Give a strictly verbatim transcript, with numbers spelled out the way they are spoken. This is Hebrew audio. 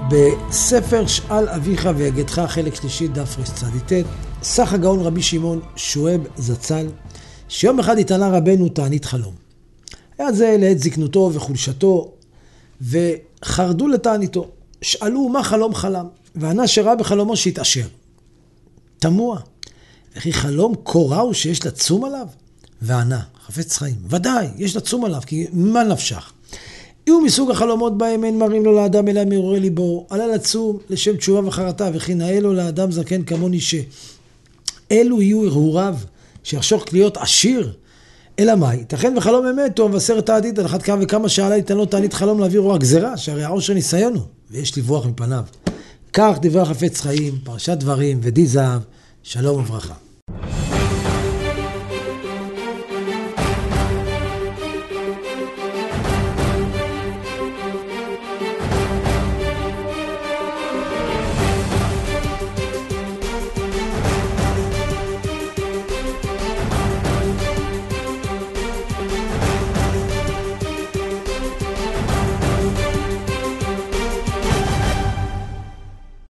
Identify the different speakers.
Speaker 1: בספר שאל אביך ויגדך, חלק שלישי, דף רצ"ט, סך הגאון רבי שמעון שואב זצ"ל, שיום אחד התענה רבנו תענית חלום. היה זה לעת זקנותו וחולשתו, וחרדו לתעניתו. שאלו מה חלום חלם, וענה שראה בחלומו שהתעשר. תמוה, וכי חלום כה רע הוא שיש לצום עליו? וענה, חפץ חיים, ודאי, יש לצום עליו, כי מה נפשך? יהיו מסוג החלומות בהם אין מראים לו לאדם אלא מעוררי ליבו, עלה לצום לשם תשובה וחרטה, וכי נאה לו לאדם זקן כמוני שאלו יהיו הרהוריו, שיחשוך להיות עשיר. אלא מה? ייתכן וחלום אמת הוא מבשר את העתיד, על אחת כמה וכמה שעלה ייתן לו תענית חלום להעביר רוע גזירה, שהרי העושר ניסיון הוא, ויש לברוח מפניו. כך דברי חפץ חיים, פרשת דברים ודי זהב, שלום וברכה.